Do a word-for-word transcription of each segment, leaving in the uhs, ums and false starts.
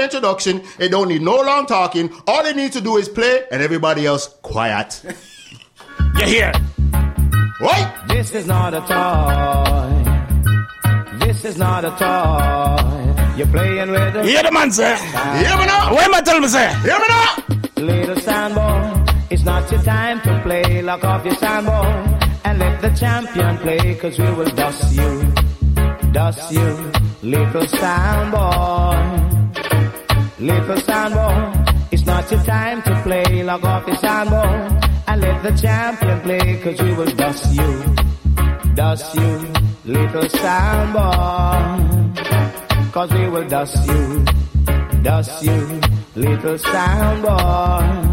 introduction. It don't need no long talking. All they need to do is play, and everybody else quiet. You hear? What? This is not a toy. This is not a toy. You're playing with the... Hear the man say. Hear me now. What am I telling me say? Hear me now. Little sandboy, it's not your time to play. Lock off your sandboy and let the champion play, cause we will dust you, dust you, little sandboy. Little sandboy, it's not your time to play. Lock off your sandboy and let the champion play, cause we will dust you, dust you, little sandboy. Cause we will dust you, dust you, little sandboy.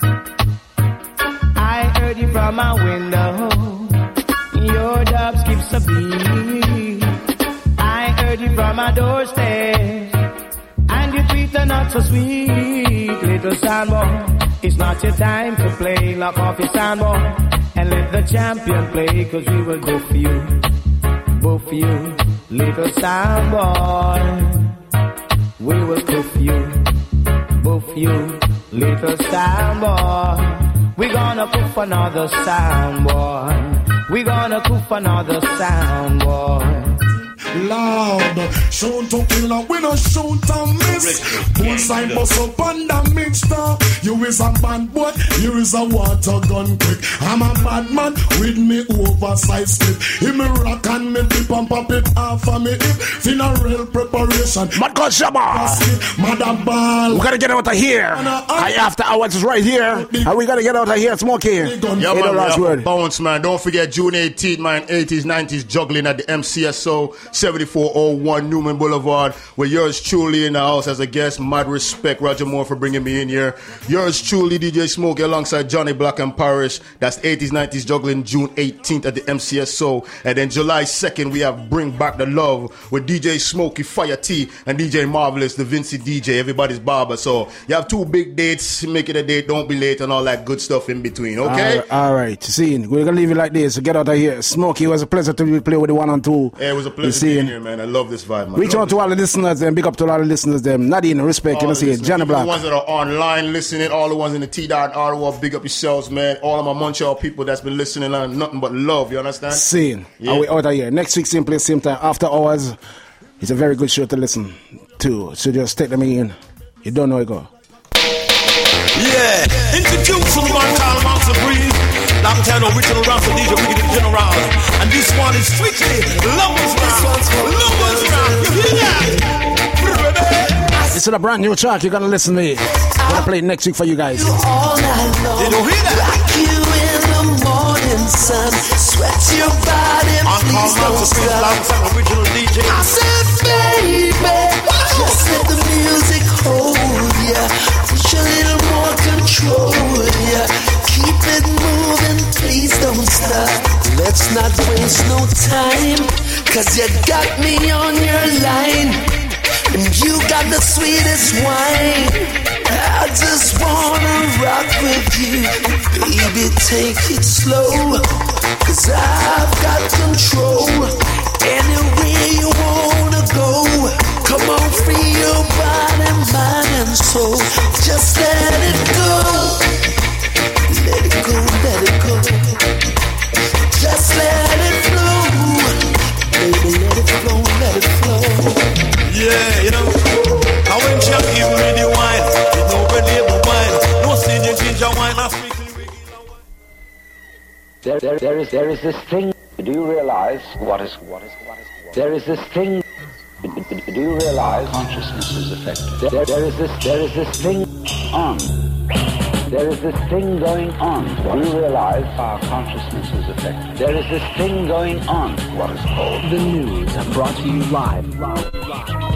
I heard you from my window, your dubs keeps a beat. I heard you from my doorstep, and your tweets are not so sweet. Little sandboy, it's not your time to play. Lock off your sandboy and let the champion play, cause we will go for you, go for you, little sandboy. We will go for you, go for you, little sandboy. We gonna poof another soundboy. We gonna poof another soundboy. Loud, shoot to kill and we no shoot and miss. Bullseye bust up on the mixture. You is a bad boy, you is a water gun quick. I'm a bad man with me oversized clip. He me rock and me dip and pop it off of me hip. Funeral preparation. Mad God Shabba. Mother ball. We gotta get out of here. I after hours is right here. And we gotta get out of here smoking. Yeah, man, last word. Bounce, man. Don't forget June eighteenth, man. eighties, nineties juggling at the M C S O. seventy-four oh one Newman Boulevard, with yours truly in the house as a guest. Mad respect, Roger Moore, for bringing me in here. Yours truly, D J Smokey, alongside Johnny Black and Parish. That's eighties, nineties juggling, June eighteenth at the M C S O. And then July second, we have Bring Back the Love with D J Smokey, Fire T, and D J Marvelous, the Vincy D J, everybody's barber. So you have two big dates. Make it a date, don't be late, and all that good stuff in between, okay? All right. See, we're going to leave it like this. So get out of here. Smokey, it was a pleasure to play with the one and two. Yeah, it was a pleasure being here, man. I love this vibe, man. Reach out to all the listeners and big up to all the listeners them. Nadine, respect, all you know, see it. Johnny Black. The ones that are online listening, all the ones in the T dot R O, big up yourselves, man. All of my Montreal people that's been listening, and nothing but love, you understand? Seeing. Yeah. Are we out of here? Next week, same place, same time, after hours. It's a very good show to listen to. So just take them in. You don't know it go. Yeah, introducing the one called Monster Breeze. Long time original rap for D J Wicked in general. And this one is strictly Lumbers Rap. Lumbers Rap. You hear that? This is a brand new track. You're gonna listen to me. I'm gonna play it next week for you guys. You all night long. You don't hear that? Rock you in the morning sun. Sweat your body. Please don't stop. Original D J. I said, baby, just let the music hold ya. Push a little more control, yeah. Keep it moving, please don't stop. Let's not waste no time, cause you got me on your line, and you got the sweetest wine. I just wanna rock with you, baby, take it slow, cause I've got control. Anywhere you wanna go, come on, free your body, mind and soul. Just let it go. Let it go, let it go. Just let it flow. Baby, let it flow, let it flow. Yeah, you know, I when you give me the wine, you know where the wine. No singing ginger wine, I speak. There, there, there is, there is this thing. Do you realize what is, what is, what is, what is? There is this thing. Do you realize consciousness is affected? There, there is this, there is this thing on. There is this thing going on. Do you realize our consciousness is affected? There is this thing going on. What is called the news, brought to you live. live, live.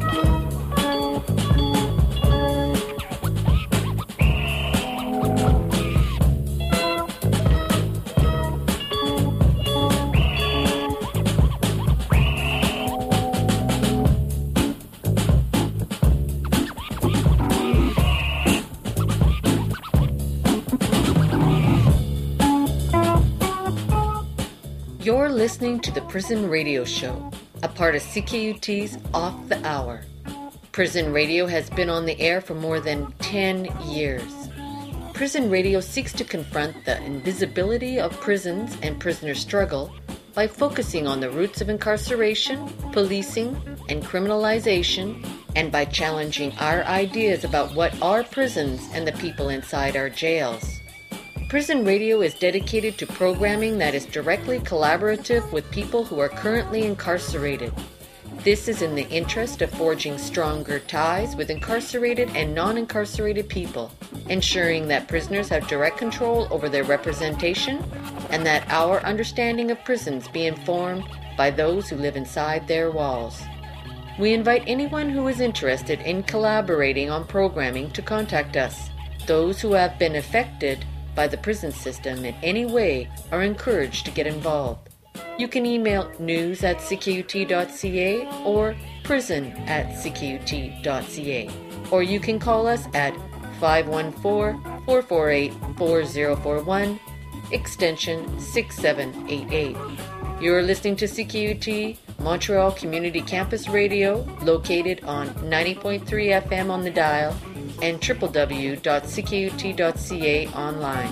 You're listening to the Prison Radio Show, a part of C K U T's Off the Hour. Prison Radio has been on the air for more than ten years. Prison Radio seeks to confront the invisibility of prisons and prisoner struggle by focusing on the roots of incarceration, policing, and criminalization, and by challenging our ideas about what are prisons and the people inside our jails. Prison Radio is dedicated to programming that is directly collaborative with people who are currently incarcerated. This is in the interest of forging stronger ties with incarcerated and non-incarcerated people, ensuring that prisoners have direct control over their representation and that our understanding of prisons be informed by those who live inside their walls. We invite anyone who is interested in collaborating on programming to contact us. Those who have been affected by the prison system in any way are encouraged to get involved. You can email news at c k u t dot c a or prison at c k u t dot c a, or you can call us at five one four, four four eight, four zero four one, extension six seven eight eight. You're listening to C K U T, Montreal Community Campus Radio, located on ninety point three F M on the dial and w w w dot c k u t dot c a online.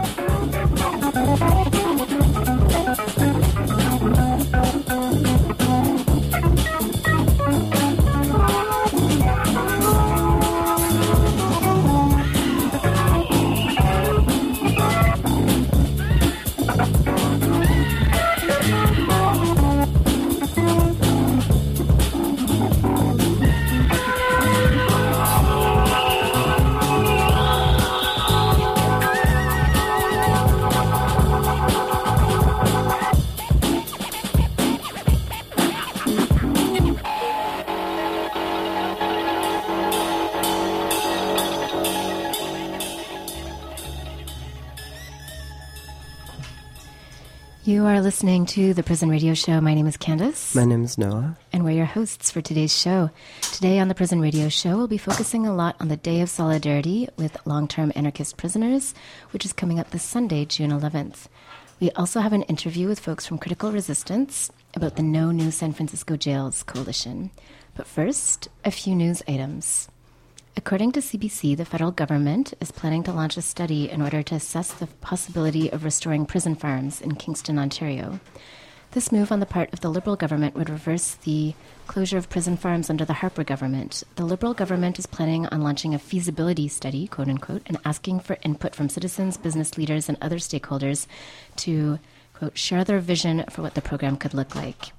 You are listening to the Prison Radio Show. My name is Candace. My name is Noah. And we're your hosts for today's show. Today on the Prison Radio Show, we'll be focusing a lot on the Day of Solidarity with long-term anarchist prisoners, which is coming up this Sunday, June eleventh. We also have an interview with folks from Critical Resistance about the No New San Francisco Jails Coalition. But first, a few news items. According to C B C, the federal government is planning to launch a study in order to assess the possibility of restoring prison farms in Kingston, Ontario. This move on the part of the Liberal government would reverse the closure of prison farms under the Harper government. The Liberal government is planning on launching a feasibility study, quote unquote, and asking for input from citizens, business leaders, and other stakeholders to, quote, share their vision for what the program could look like.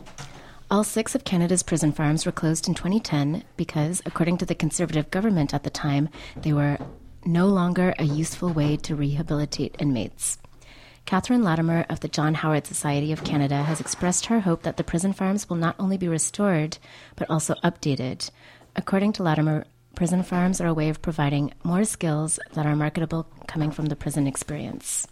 All six of Canada's prison farms were closed in twenty ten because, according to the Conservative government at the time, they were no longer a useful way to rehabilitate inmates. Catherine Latimer of the John Howard Society of Canada has expressed her hope that the prison farms will not only be restored, but also updated. According to Latimer, prison farms are a way of providing more skills that are marketable coming from the prison experience.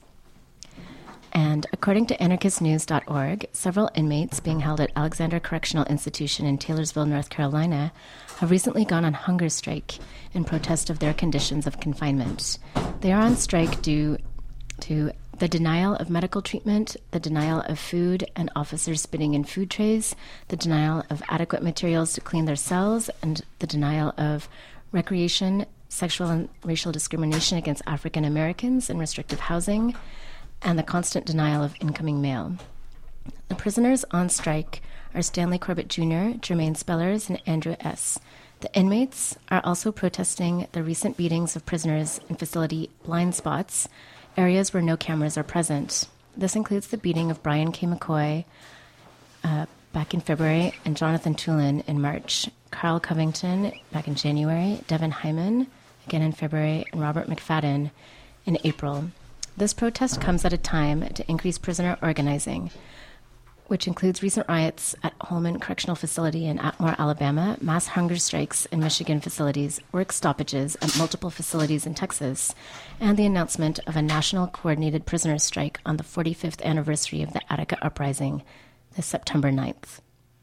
And according to anarchist news dot org, several inmates being held at Alexander Correctional Institution in Taylorsville, North Carolina, have recently gone on hunger strike in protest of their conditions of confinement. They are on strike due to the denial of medical treatment, the denial of food and officers spitting in food trays, the denial of adequate materials to clean their cells, and the denial of recreation, sexual and racial discrimination against African Americans in restrictive housing, and the constant denial of incoming mail. The prisoners on strike are Stanley Corbett Junior, Jermaine Spellers, and Andrew S. The inmates are also protesting the recent beatings of prisoners in facility blind spots, areas where no cameras are present. This includes the beating of Brian K. McCoy uh, back in February and Jonathan Tulin in March, Carl Covington back in January, Devin Hyman again in February, and Robert McFadden in April. This protest comes at a time to increase prisoner organizing, which includes recent riots at Holman Correctional Facility in Atmore, Alabama, mass hunger strikes in Michigan facilities, work stoppages at multiple facilities in Texas, and the announcement of a national coordinated prisoner strike on the forty-fifth anniversary of the Attica Uprising, this September ninth.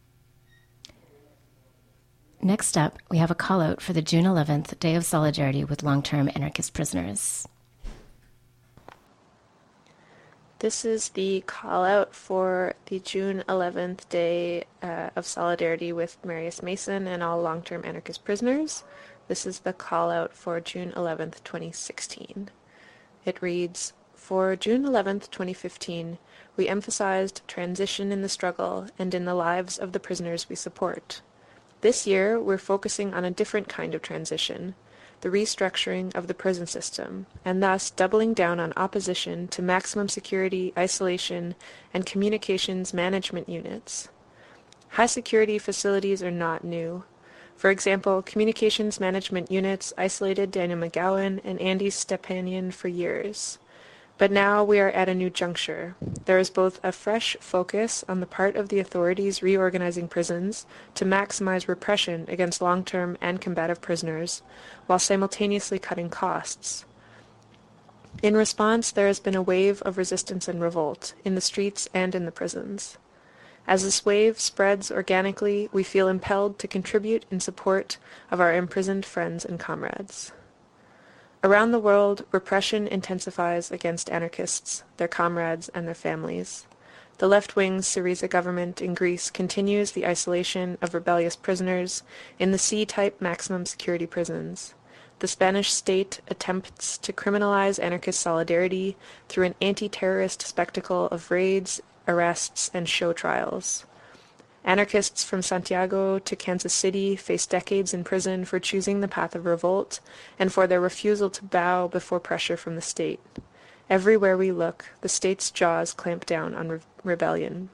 Next up, we have a call-out for the June eleventh Day of Solidarity with long-term anarchist prisoners. This is the call out for the June eleventh Day uh, of Solidarity with Marius Mason and all long-term anarchist prisoners. This is the call out for June eleventh, twenty sixteen. It reads, for June eleventh, twenty fifteen, we emphasized transition in the struggle and in the lives of the prisoners we support. This year, we're focusing on a different kind of transition, the restructuring of the prison system, and thus doubling down on opposition to maximum security, isolation, and communications management units. High-security facilities are not new. For example, communications management units isolated Daniel McGowan and Andy Stepanian for years. But now we are at a new juncture. There is both a fresh focus on the part of the authorities reorganizing prisons to maximize repression against long-term and combative prisoners, while simultaneously cutting costs. In response, there has been a wave of resistance and revolt, in the streets and in the prisons. As this wave spreads organically, we feel impelled to contribute in support of our imprisoned friends and comrades. Around the world, repression intensifies against anarchists, their comrades, and their families. The left-wing Syriza government in Greece continues the isolation of rebellious prisoners in the C-type maximum security prisons. The Spanish state attempts to criminalize anarchist solidarity through an anti-terrorist spectacle of raids, arrests, and show trials. Anarchists from Santiago to Kansas City face decades in prison for choosing the path of revolt and for their refusal to bow before pressure from the state. Everywhere we look, the state's jaws clamp down on re- rebellion.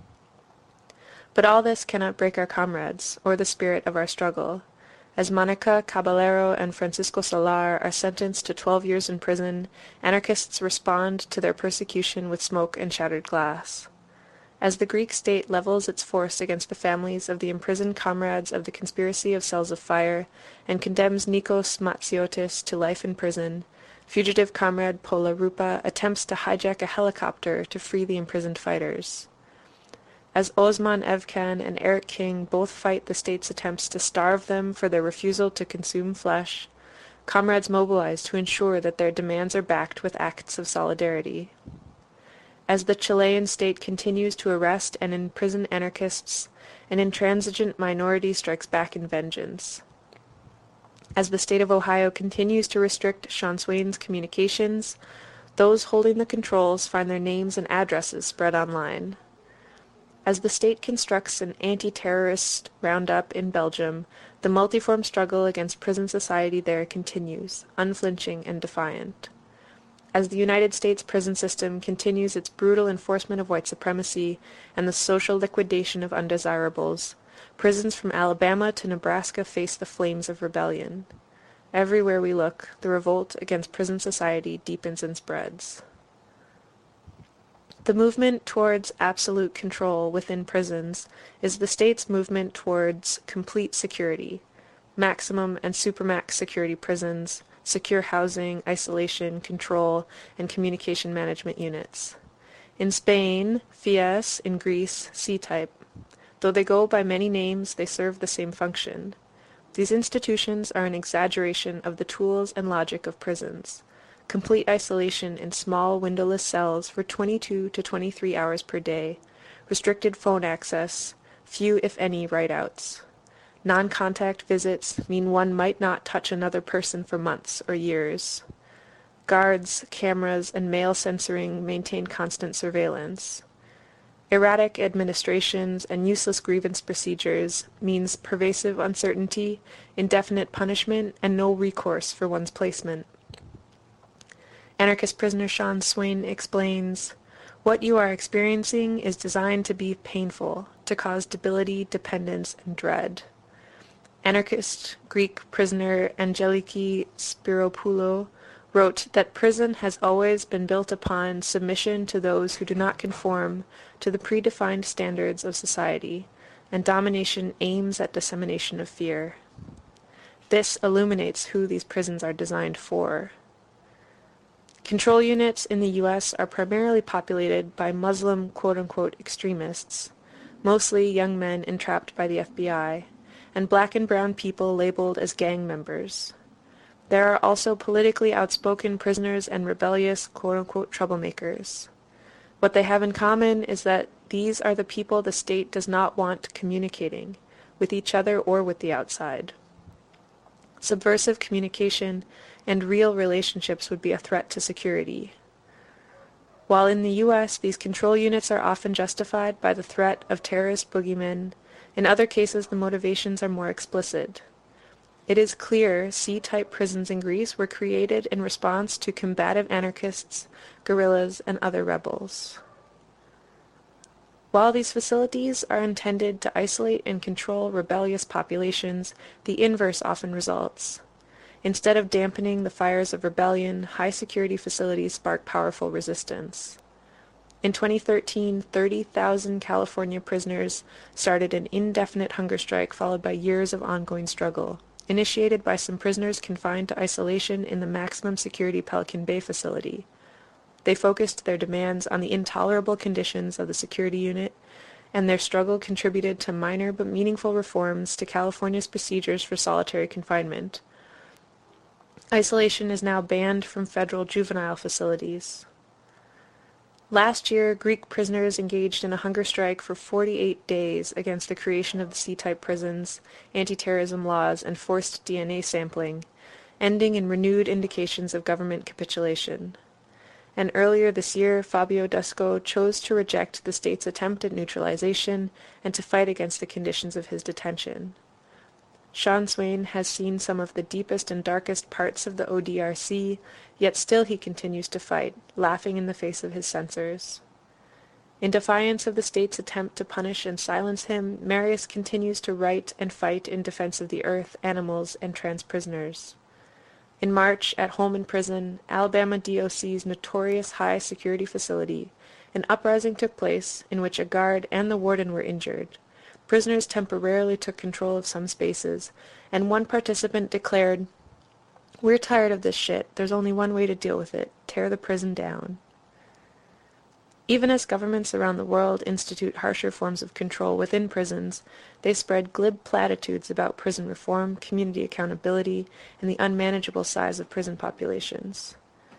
But all this cannot break our comrades, or the spirit of our struggle. As Monica Caballero and Francisco Solar are sentenced to twelve years in prison, anarchists respond to their persecution with smoke and shattered glass. As the Greek state levels its force against the families of the imprisoned comrades of the conspiracy of Cells of Fire and condemns Nikos Matsiotis to life in prison, fugitive comrade Pola Rupa attempts to hijack a helicopter to free the imprisoned fighters. As Osman Evkan and Eric King both fight the state's attempts to starve them for their refusal to consume flesh, comrades mobilize to ensure that their demands are backed with acts of solidarity. As the Chilean state continues to arrest and imprison anarchists, an intransigent minority strikes back in vengeance. As the state of Ohio continues to restrict Sean Swain's communications, those holding the controls find their names and addresses spread online. As the state constructs an anti-terrorist roundup in Belgium, the multiform struggle against prison society there continues, unflinching and defiant. As the United States prison system continues its brutal enforcement of white supremacy and the social liquidation of undesirables, prisons from Alabama to Nebraska face the flames of rebellion. Everywhere we look, the revolt against prison society deepens and spreads. The movement towards absolute control within prisons is the state's movement towards complete security, maximum and supermax security prisons, secure housing, isolation, control, and communication management units. In Spain, F I A S, in Greece, C-type. Though they go by many names, they serve the same function. These institutions are an exaggeration of the tools and logic of prisons. Complete isolation in small windowless cells for twenty-two to twenty-three hours per day, restricted phone access, few if any write-outs. Non-contact visits mean one might not touch another person for months or years. Guards, cameras, and mail censoring maintain constant surveillance. Erratic administrations and useless grievance procedures means pervasive uncertainty, indefinite punishment, and no recourse for one's placement. Anarchist prisoner Sean Swain explains, "What you are experiencing is designed to be painful, to cause debility, dependence, and dread." Anarchist Greek prisoner Angeliki Spiropoulou wrote that prison has always been built upon submission to those who do not conform to the predefined standards of society, and domination aims at dissemination of fear. This illuminates who these prisons are designed for. Control units in the U S are primarily populated by Muslim quote-unquote extremists, mostly young men entrapped by the F B I, and black and brown people labeled as gang members. There are also politically outspoken prisoners and rebellious quote-unquote troublemakers. What they have in common is that these are the people the state does not want communicating with each other or with the outside. Subversive communication and real relationships would be a threat to security. While in the U S these control units are often justified by the threat of terrorist boogeymen, in other cases the motivations are more explicit. It is clear C-type prisons in Greece were created in response to combative anarchists, guerrillas, and other rebels. While these facilities are intended to isolate and control rebellious populations, the inverse often results. Instead of dampening the fires of rebellion, high-security facilities spark powerful resistance. In twenty thirteen, thirty thousand California prisoners started an indefinite hunger strike followed by years of ongoing struggle, initiated by some prisoners confined to isolation in the maximum security Pelican Bay facility. They focused their demands on the intolerable conditions of the security unit, and their struggle contributed to minor but meaningful reforms to California's procedures for solitary confinement. Isolation is now banned from federal juvenile facilities. Last year, Greek prisoners engaged in a hunger strike for forty-eight days against the creation of the C-type prisons, anti-terrorism laws, and forced D N A sampling, ending in renewed indications of government capitulation. And earlier this year, Fabio Dusco chose to reject the state's attempt at neutralization and to fight against the conditions of his detention. Sean Swain has seen some of the deepest and darkest parts of the O D R C, yet still he continues to fight, laughing in the face of his censors. In defiance of the state's attempt to punish and silence him, Marius continues to write and fight in defense of the earth, animals, and trans prisoners. In March, at Holman Prison, Alabama D O C's notorious high-security facility, an uprising took place in which a guard and the warden were injured. Prisoners temporarily took control of some spaces, and one participant declared, "We're tired of this shit. There's only one way to deal with it. Tear the prison down." Even as governments around the world institute harsher forms of control within prisons, they spread glib platitudes about prison reform, community accountability, and the unmanageable size of prison populations.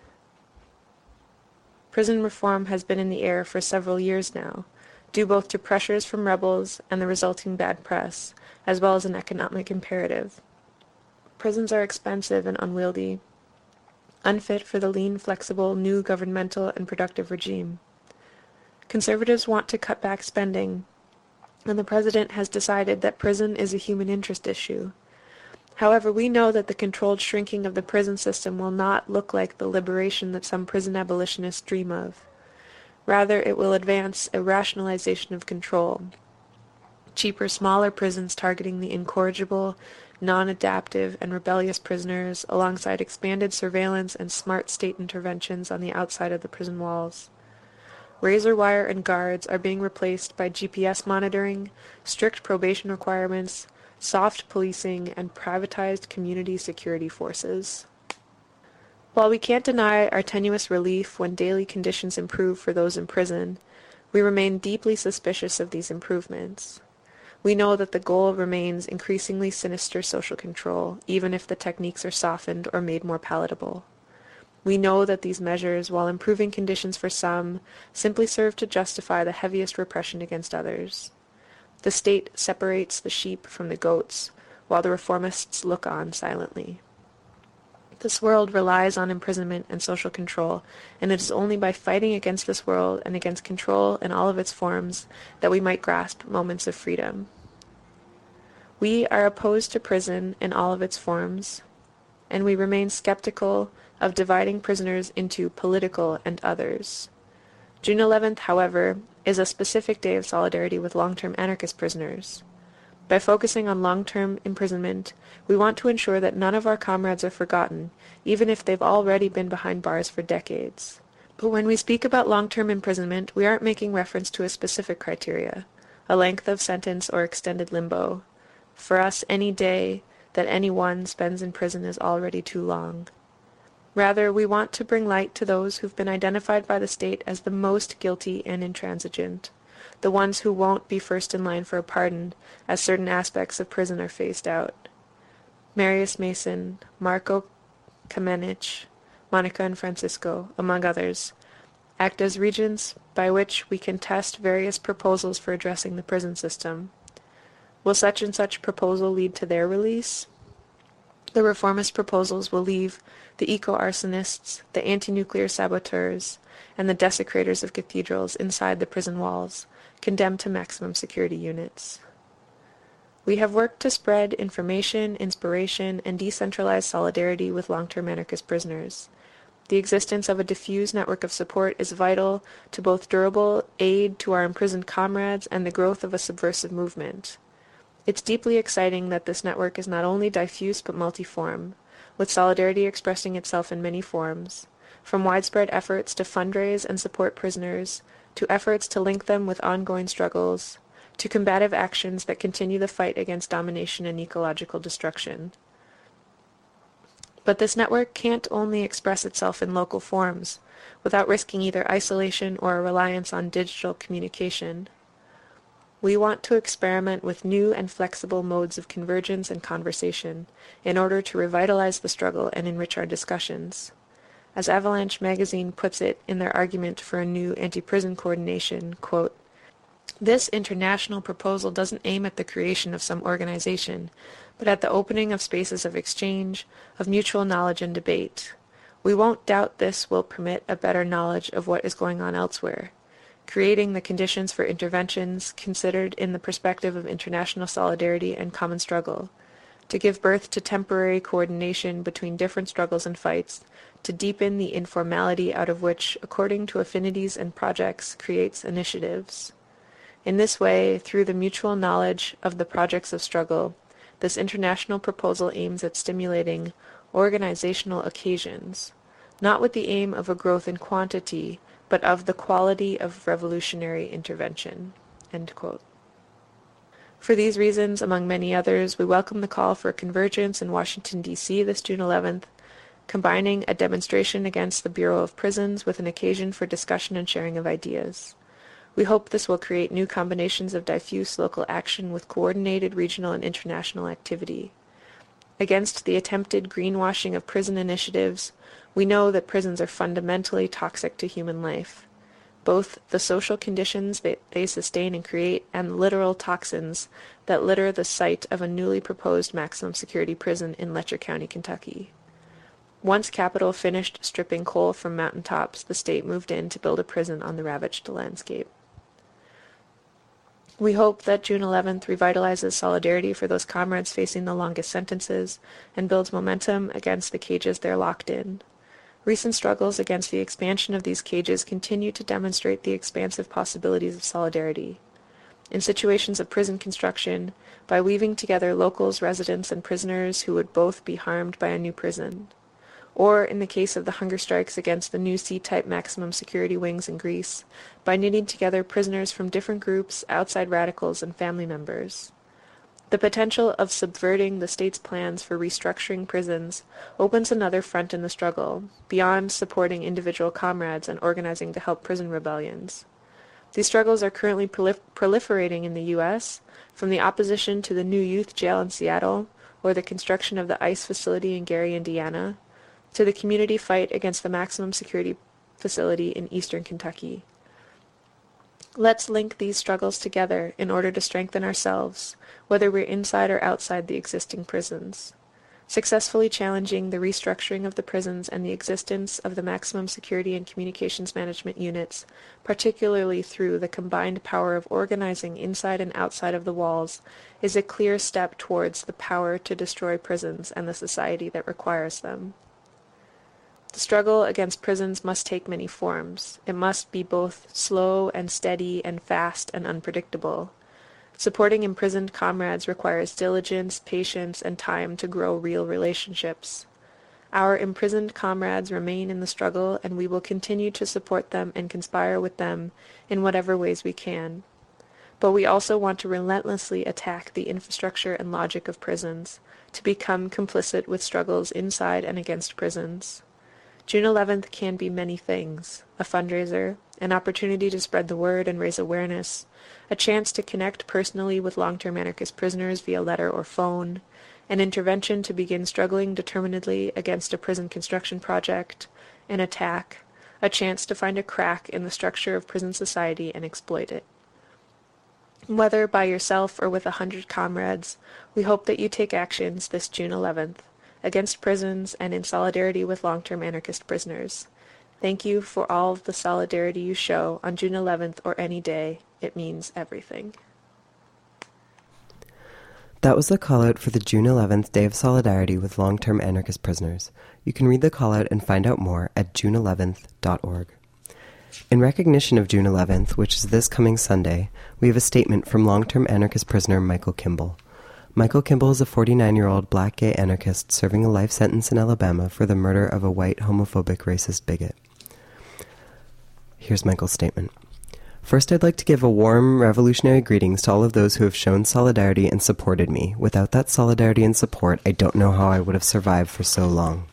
Prison reform has been in the air for several years now, due both to pressures from rebels and the resulting bad press, as well as an economic imperative. Prisons are expensive and unwieldy, unfit for the lean, flexible, new governmental and productive regime. Conservatives want to cut back spending, and the president has decided that prison is a human interest issue. However, we know that the controlled shrinking of the prison system will not look like the liberation that some prison abolitionists dream of. Rather, it will advance a rationalization of control. Cheaper, smaller prisons targeting the incorrigible, non-adaptive, and rebellious prisoners, alongside expanded surveillance and smart state interventions on the outside of the prison walls. Razor wire and guards are being replaced by G P S monitoring, strict probation requirements, soft policing, and privatized community security forces. While we can't deny our tenuous relief when daily conditions improve for those in prison, we remain deeply suspicious of these improvements. We know that the goal remains increasingly sinister social control, even if the techniques are softened or made more palatable. We know that these measures, while improving conditions for some, simply serve to justify the heaviest repression against others. The state separates the sheep from the goats, while the reformists look on silently. This world relies on imprisonment and social control, and it is only by fighting against this world and against control in all of its forms that we might grasp moments of freedom. We are opposed to prison in all of its forms, and we remain skeptical of dividing prisoners into political and others. June eleventh, however, is a specific day of solidarity with long-term anarchist prisoners. By focusing on long-term imprisonment, we want to ensure that none of our comrades are forgotten, even if they've already been behind bars for decades. But when we speak about long-term imprisonment, we aren't making reference to a specific criteria, a length of sentence or extended limbo. For us, any day that anyone spends in prison is already too long. Rather, we want to bring light to those who've been identified by the state as the most guilty and intransigent, the ones who won't be first in line for a pardon as certain aspects of prison are phased out. Marius Mason, Marco Kamenich, Monica and Francisco, among others, act as regents by which we can test various proposals for addressing the prison system. Will such and such proposal lead to their release? The reformist proposals will leave the eco-arsonists, the anti-nuclear saboteurs, and the desecrators of cathedrals inside the prison walls, condemned to maximum security units. We have worked to spread information, inspiration, and decentralized solidarity with long-term anarchist prisoners. The existence of a diffuse network of support is vital to both durable aid to our imprisoned comrades and the growth of a subversive movement. It's deeply exciting that this network is not only diffuse but multiform, with solidarity expressing itself in many forms, from widespread efforts to fundraise and support prisoners, to efforts to link them with ongoing struggles, to combative actions that continue the fight against domination and ecological destruction. But this network can't only express itself in local forms, without risking either isolation or a reliance on digital communication. We want to experiment with new and flexible modes of convergence and conversation in order to revitalize the struggle and enrich our discussions. As Avalanche magazine puts it in their argument for a new anti-prison coordination, quote, "This international proposal doesn't aim at the creation of some organization, but at the opening of spaces of exchange, of mutual knowledge and debate. We won't doubt this will permit a better knowledge of what is going on elsewhere, creating the conditions for interventions considered in the perspective of international solidarity and common struggle, to give birth to temporary coordination between different struggles and fights, to deepen the informality out of which, according to affinities and projects, creates initiatives. In this way, through the mutual knowledge of the projects of struggle, this international proposal aims at stimulating organizational occasions, not with the aim of a growth in quantity, but of the quality of revolutionary intervention." End quote. For these reasons, among many others, we welcome the call for a convergence in Washington, D C this June eleventh, combining a demonstration against the Bureau of Prisons with an occasion for discussion and sharing of ideas. We hope this will create new combinations of diffuse local action with coordinated regional and international activity. Against the attempted greenwashing of prison initiatives, we know that prisons are fundamentally toxic to human life. Both the social conditions that they sustain and create and literal toxins that litter the site of a newly proposed maximum security prison in Letcher County, Kentucky. Once Capitol finished stripping coal from mountaintops, the state moved in to build a prison on the ravaged landscape. We hope that June eleventh revitalizes solidarity for those comrades facing the longest sentences and builds momentum against the cages they're locked in. Recent struggles against the expansion of these cages continue to demonstrate the expansive possibilities of solidarity. In situations of prison construction, by weaving together locals, residents, and prisoners who would both be harmed by a new prison. Or, in the case of the hunger strikes against the new C-type maximum security wings in Greece, by knitting together prisoners from different groups, outside radicals, and family members. The potential of subverting the state's plans for restructuring prisons opens another front in the struggle, beyond supporting individual comrades and organizing to help prison rebellions. These struggles are currently prolif- proliferating in the U S, from the opposition to the new youth jail in Seattle, or the construction of the ICE facility in Gary, Indiana, to the community fight against the maximum security facility in eastern Kentucky. Let's link these struggles together in order to strengthen ourselves, whether we're inside or outside the existing prisons. Successfully challenging the restructuring of the prisons and the existence of the maximum security and communications management units, particularly through the combined power of organizing inside and outside of the walls, is a clear step towards the power to destroy prisons and the society that requires them. The struggle against prisons must take many forms. It must be both slow and steady and fast and unpredictable. Supporting imprisoned comrades requires diligence, patience, and time to grow real relationships. Our imprisoned comrades remain in the struggle, and we will continue to support them and conspire with them in whatever ways we can. But we also want to relentlessly attack the infrastructure and logic of prisons, to become complicit with struggles inside and against prisons. June eleventh can be many things: a fundraiser, an opportunity to spread the word and raise awareness, a chance to connect personally with long-term anarchist prisoners via letter or phone, an intervention to begin struggling determinedly against a prison construction project, an attack, a chance to find a crack in the structure of prison society and exploit it. Whether by yourself or with a hundred comrades, we hope that you take actions this June eleventh against prisons and in solidarity with long-term anarchist prisoners. Thank you for all of the solidarity you show on June eleventh or any day. It means everything. That was the call-out for the June eleventh Day of Solidarity with long-term anarchist prisoners. You can read the call-out and find out more at june eleventh dot org. In recognition of June eleventh, which is this coming Sunday, we have a statement from long-term anarchist prisoner Michael Kimball. Michael Kimball is a forty-nine-year-old black gay anarchist serving a life sentence in Alabama for the murder of a white homophobic racist bigot. Here's Michael's statement. First, I'd like to give a warm revolutionary greetings to all of those who have shown solidarity and supported me. Without that solidarity and support, I don't know how I would have survived for so long.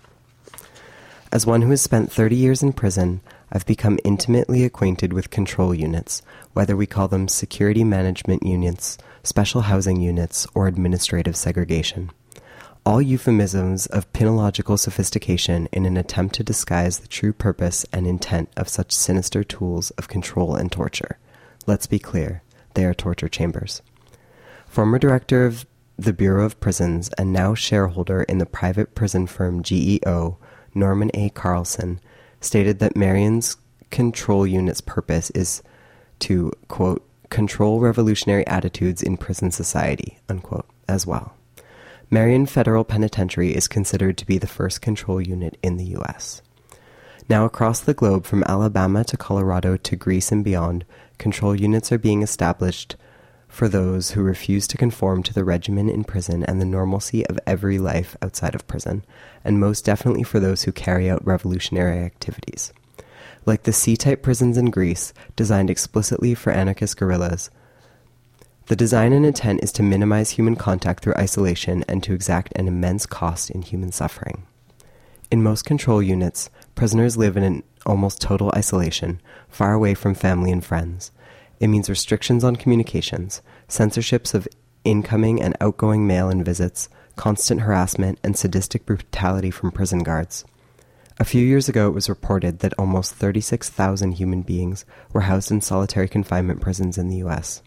As one who has spent thirty years in prison, I've become intimately acquainted with control units, whether we call them security management units, special housing units, or administrative segregation. All euphemisms of penological sophistication in an attempt to disguise the true purpose and intent of such sinister tools of control and torture. Let's be clear, they are torture chambers. Former director of the Bureau of Prisons and now shareholder in the private prison firm G E O, Norman A. Carlson, stated that Marion's control unit's purpose is to, quote, control revolutionary attitudes in prison society, unquote, as well. Marion Federal Penitentiary is considered to be the first control unit in the U S. Now across the globe, from Alabama to Colorado to Greece and beyond, control units are being established for those who refuse to conform to the regimen in prison and the normalcy of every life outside of prison, and most definitely for those who carry out revolutionary activities. Like the C-type prisons in Greece, designed explicitly for anarchist guerrillas, the design and intent is to minimize human contact through isolation and to exact an immense cost in human suffering. In most control units, prisoners live in an almost total isolation, far away from family and friends. It means restrictions on communications, censorships of incoming and outgoing mail and visits, constant harassment, and sadistic brutality from prison guards. A few years ago, it was reported that almost thirty-six thousand human beings were housed in solitary confinement prisons in the U S.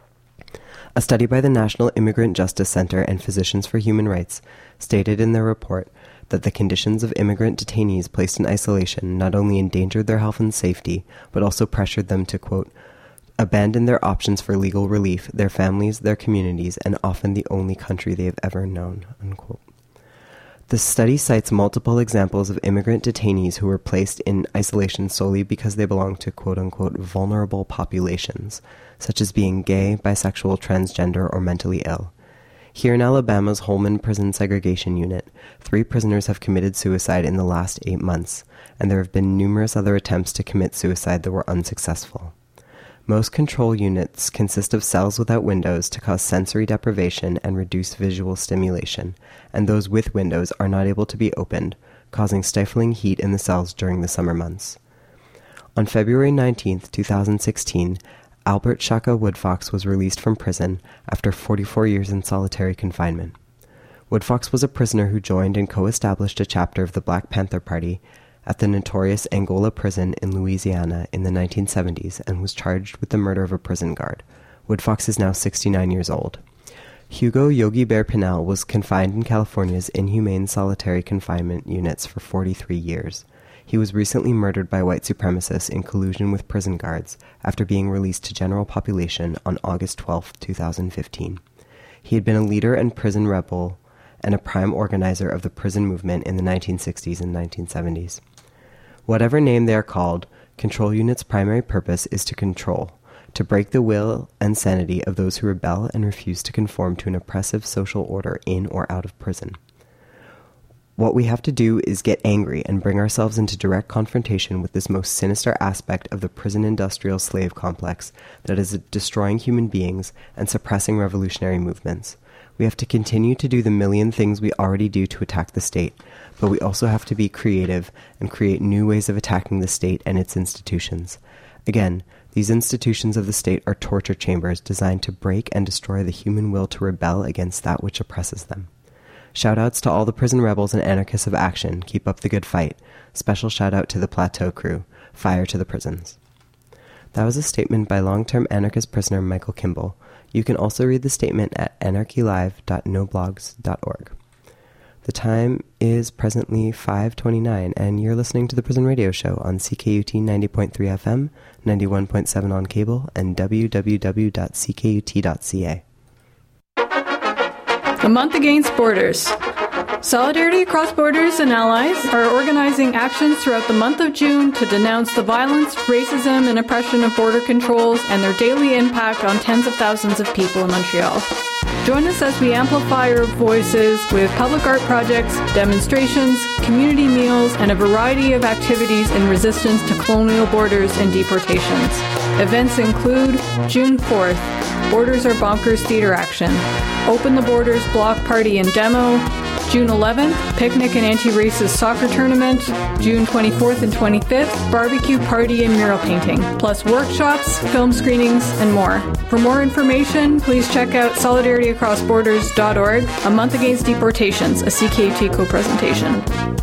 A study by the National Immigrant Justice Center and Physicians for Human Rights stated in their report that the conditions of immigrant detainees placed in isolation not only endangered their health and safety, but also pressured them to, quote, abandon their options for legal relief, their families, their communities, and often the only country they have ever known, unquote. The study cites multiple examples of immigrant detainees who were placed in isolation solely because they belong to quote-unquote vulnerable populations, such as being gay, bisexual, transgender, or mentally ill. Here in Alabama's Holman Prison Segregation Unit, three prisoners have committed suicide in the last eight months, and there have been numerous other attempts to commit suicide that were unsuccessful. Most control units consist of cells without windows to cause sensory deprivation and reduce visual stimulation, and those with windows are not able to be opened, causing stifling heat in the cells during the summer months. On February nineteenth, twenty sixteen, Albert Shaka Woodfox was released from prison after forty-four years in solitary confinement. Woodfox was a prisoner who joined and co-established a chapter of the Black Panther Party at the notorious Angola prison in Louisiana in the nineteen seventies and was charged with the murder of a prison guard. Woodfox is now sixty-nine years old. Hugo Yogi Bear Pinel was confined in California's inhumane solitary confinement units for forty-three years. He was recently murdered by white supremacists in collusion with prison guards after being released to general population on August twelfth, twenty fifteen. He had been a leader and prison rebel and a prime organizer of the prison movement in the nineteen sixties and nineteen seventies. Whatever name they are called, control units' primary purpose is to control, to break the will and sanity of those who rebel and refuse to conform to an oppressive social order in or out of prison. What we have to do is get angry and bring ourselves into direct confrontation with this most sinister aspect of the prison industrial slave complex that is destroying human beings and suppressing revolutionary movements. We have to continue to do the million things we already do to attack the state, but we also have to be creative and create new ways of attacking the state and its institutions. Again, these institutions of the state are torture chambers designed to break and destroy the human will to rebel against that which oppresses them. Shoutouts to all the prison rebels and anarchists of action. Keep up the good fight. Special shout out to the Plateau crew. Fire to the prisons. That was a statement by long-term anarchist prisoner Michael Kimball. You can also read the statement at anarchy live dot no blogs dot org. The time is presently five twenty-nine, and you're listening to the Prison Radio Show on C K U T ninety point three F M, ninety-one point seven on cable, and w w w dot c k u t dot c a. A month against borders. Solidarity Across Borders and allies are organizing actions throughout the month of June to denounce the violence, racism, and oppression of border controls and their daily impact on tens of thousands of people in Montreal. Join us as we amplify our voices with public art projects, demonstrations, community meals, and a variety of activities in resistance to colonial borders and deportations. Events include June fourth, Borders Are Bonkers Theater Action, Open the Borders Block Party and Demo, June eleventh, Picnic and Anti-Racist Soccer Tournament, June twenty-fourth and twenty-fifth, Barbecue Party and Mural Painting, plus workshops, film screenings, and more. For more information, please check out solidarity across borders dot org, A Month Against Deportations, a C K U T co-presentation.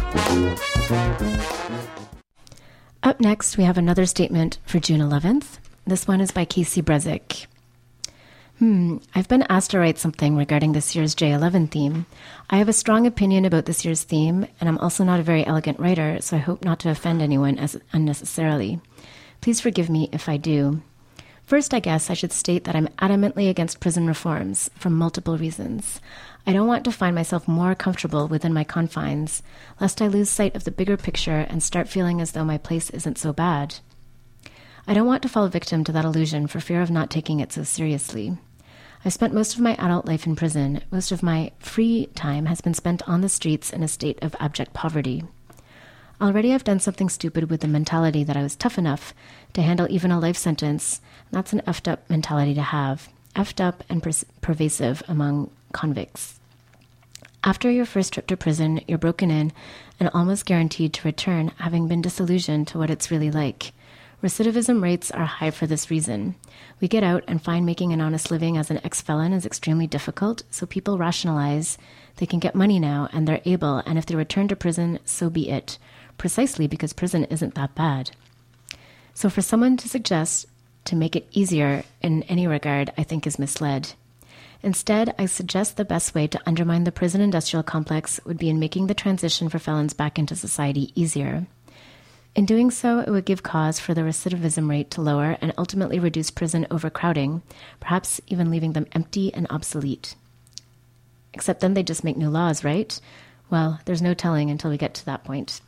Up next, we have another statement for June eleventh. This one is by Casey Brezick. Hmm, I've been asked to write something regarding this year's J eleven theme. I have a strong opinion about this year's theme, and I'm also not a very elegant writer, so I hope not to offend anyone as unnecessarily. Please forgive me if I do. First, I guess I should state that I'm adamantly against prison reforms, for multiple reasons. I don't want to find myself more comfortable within my confines, lest I lose sight of the bigger picture and start feeling as though my place isn't so bad. I don't want to fall victim to that illusion for fear of not taking it so seriously. I've spent most of my adult life in prison. Most of my free time has been spent on the streets in a state of abject poverty. Already I've done something stupid with the mentality that I was tough enough to handle even a life sentence. That's an effed up mentality to have. Effed up and per- pervasive among convicts. After your first trip to prison, you're broken in and almost guaranteed to return, having been disillusioned to what it's really like. Recidivism rates are high for this reason. We get out and find making an honest living as an ex-felon is extremely difficult, so people rationalize they can get money now and they're able, and if they return to prison, so be it, precisely because prison isn't that bad. So for someone to suggest to make it easier in any regard, I think is misled. Instead, I suggest the best way to undermine the prison industrial complex would be in making the transition for felons back into society easier. In doing so, it would give cause for the recidivism rate to lower and ultimately reduce prison overcrowding, perhaps even leaving them empty and obsolete. Except then they just make new laws, right? Well, there's no telling until we get to that point.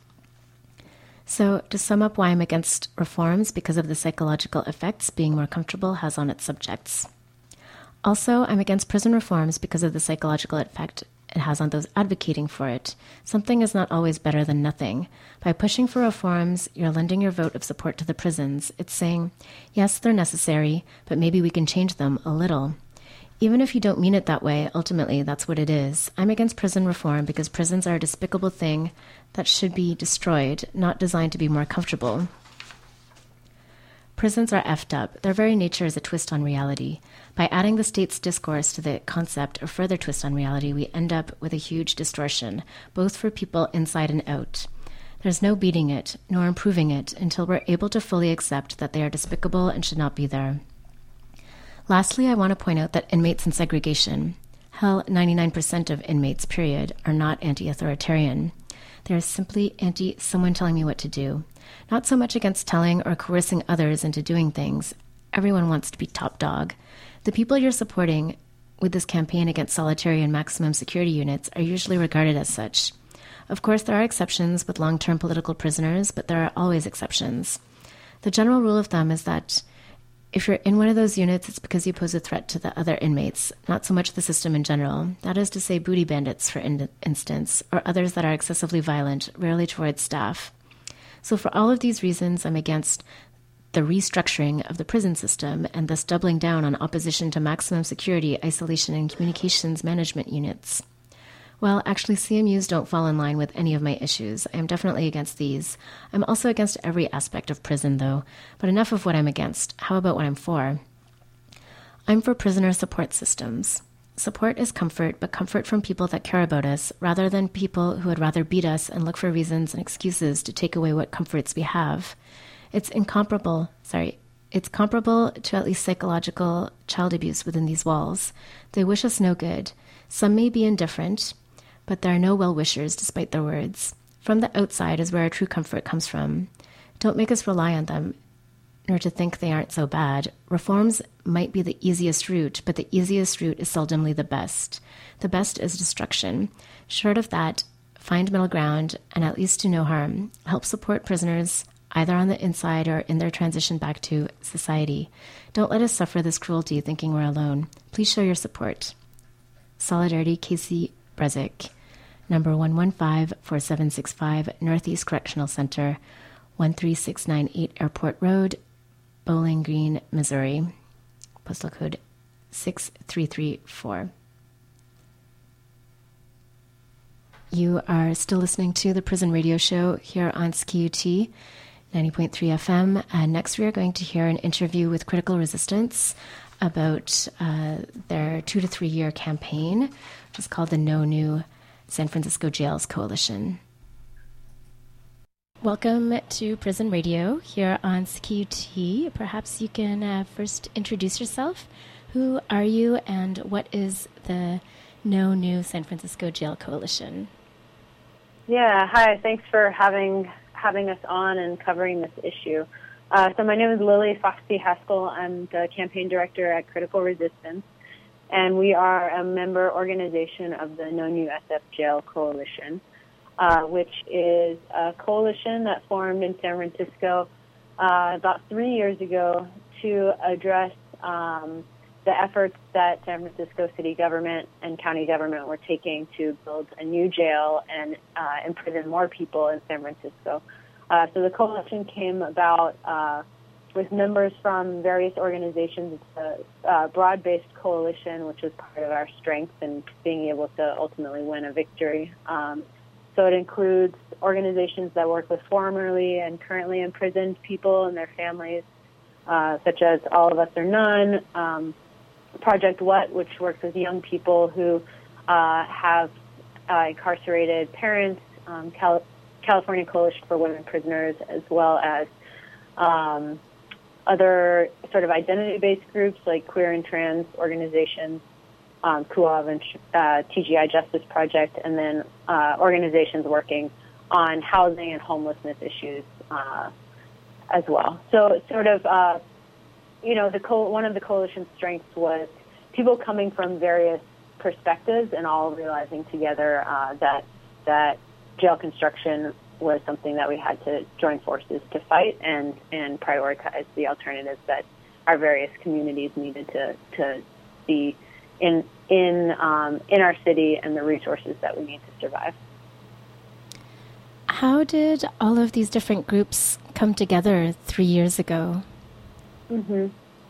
So, to sum up why I'm against reforms, because of the psychological effects being more comfortable has on its subjects. Also, I'm against prison reforms because of the psychological effect it has on those advocating for it. Something is not always better than nothing. By pushing for reforms, you're lending your vote of support to the prisons. It's saying, yes, they're necessary, but maybe we can change them a little. Even if you don't mean it that way, ultimately, that's what it is. I'm against prison reform because prisons are a despicable thing that should be destroyed, not designed to be more comfortable. Prisons are effed up. Their very nature is a twist on reality. By adding the state's discourse to the concept of further twist on reality, we end up with a huge distortion, both for people inside and out. There's no beating it, nor improving it, until we're able to fully accept that they are despicable and should not be there. Lastly, I want to point out that inmates in segregation, hell, ninety-nine percent of inmates, period, are not anti-authoritarian. They are simply anti-someone telling me what to do. Not so much against telling or coercing others into doing things. Everyone wants to be top dog. The people you're supporting with this campaign against solitary and maximum security units are usually regarded as such. Of course, there are exceptions with long-term political prisoners, but there are always exceptions. The general rule of thumb is that if you're in one of those units, it's because you pose a threat to the other inmates, not so much the system in general. That is to say booty bandits, for in- instance, or others that are excessively violent, rarely towards staff. So for all of these reasons, I'm against the restructuring of the prison system and thus doubling down on opposition to maximum security, isolation, and communications management units. Well, actually, C M Us don't fall in line with any of my issues. I am definitely against these. I'm also against every aspect of prison, though. But enough of what I'm against. How about what I'm for? I'm for prisoner support systems. Support is comfort, but comfort from people that care about us, rather than people who would rather beat us and look for reasons and excuses to take away what comforts we have. It's incomparable, sorry, it's comparable to at least psychological child abuse within these walls. They wish us no good. Some may be indifferent, but there are no well-wishers despite their words. From the outside is where our true comfort comes from. Don't make us rely on them, nor to think they aren't so bad. Reforms might be the easiest route, but the easiest route is seldomly the best. The best is destruction. Short of that, find middle ground and at least do no harm. Help support prisoners, either on the inside or in their transition back to society. Don't let us suffer this cruelty thinking we're alone. Please show your support. Solidarity, Casey Brezik, number one one five four seven six five, Northeast Correctional Center, one three six nine eight Airport Road, Bowling Green, Missouri, postal code six three three four. You are still listening to the Prison Radio Show here on S K U T ninety point three F M. And next we are going to hear an interview with Critical Resistance about uh, their two to three year campaign, which is called the No New San Francisco Jails Coalition. Welcome to Prison Radio here on S K U T. Perhaps you can uh, first introduce yourself. Who are you and what is the No New San Francisco Jail Coalition? Yeah, hi. Thanks for having having us on and covering this issue. Uh, so my name is Lily Foxy Haskell. I'm the campaign director at Critical Resistance, and we are a member organization of the No New S F Jail Coalition, uh, which is a coalition that formed in San Francisco uh, about three years ago to address um, the efforts that San Francisco city government and county government were taking to build a new jail and uh, imprison more people in San Francisco. Uh, so the coalition came about uh, with members from various organizations. It's a uh, broad-based coalition, which is part of our strength in being able to ultimately win a victory. Um, so it includes organizations that work with formerly and currently imprisoned people and their families, uh, such as All of Us or None, um, Project What, which works with young people who uh, have uh, incarcerated parents, um, Cal- California Coalition for Women Prisoners, as well as um, other sort of identity-based groups like queer and trans organizations, um, Q A V and uh, T G I Justice Project, and then uh, organizations working on housing and homelessness issues uh, as well. So it's sort of uh, You know, the co- one of the coalition's strengths was people coming from various perspectives and all realizing together uh, that that jail construction was something that we had to join forces to fight and, and prioritize the alternatives that our various communities needed to to see in in um, in our city and the resources that we need to survive. How did all of these different groups come together three years ago? Mm-hmm.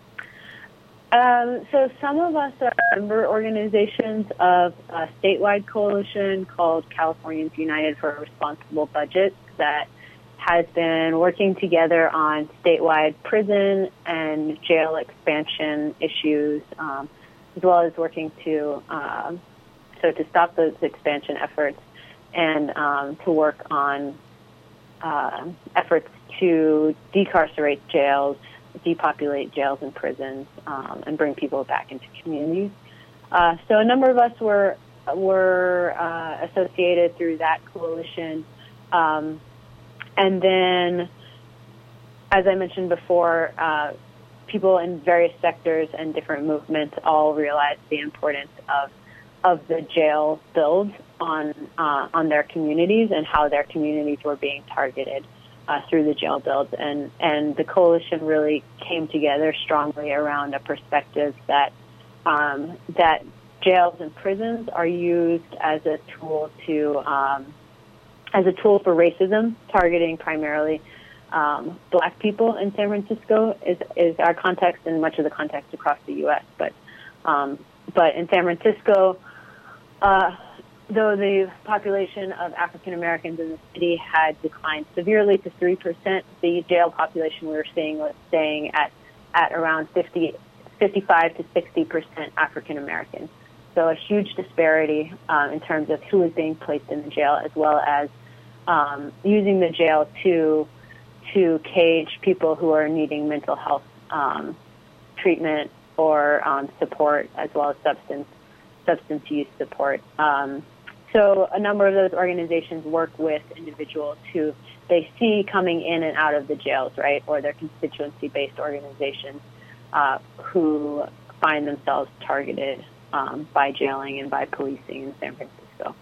Um, so some of us are member organizations of a statewide coalition called Californians United for a Responsible Budget that has been working together on statewide prison and jail expansion issues, um, as well as working to uh, so to stop those expansion efforts and um, to work on uh, efforts to decarcerate jails, depopulate jails and prisons, um, and bring people back into communities. Uh, so a number of us were were uh, associated through that coalition. Um, and then, as I mentioned before, uh, people in various sectors and different movements all realized the importance of of the jail build on uh, on their communities and how their communities were being targeted Uh, through the jail builds, and, and the coalition really came together strongly around a perspective that um, that jails and prisons are used as a tool to um, as a tool for racism, targeting primarily um, Black people in San Francisco is is our context and much of the context across the U S But um, but in San Francisco, uh, though the population of African Americans in the city had declined severely to three percent, the jail population we were seeing was staying at, at around fifty, fifty-five to sixty percent African American. So a huge disparity um, in terms of who is being placed in the jail, as well as um, using the jail to to cage people who are needing mental health um, treatment or um, support, as well as substance substance use support. Um, so a number of those organizations work with individuals who they see coming in and out of the jails, right, or their constituency-based organizations uh, who find themselves targeted um, by jailing and by policing in San Francisco.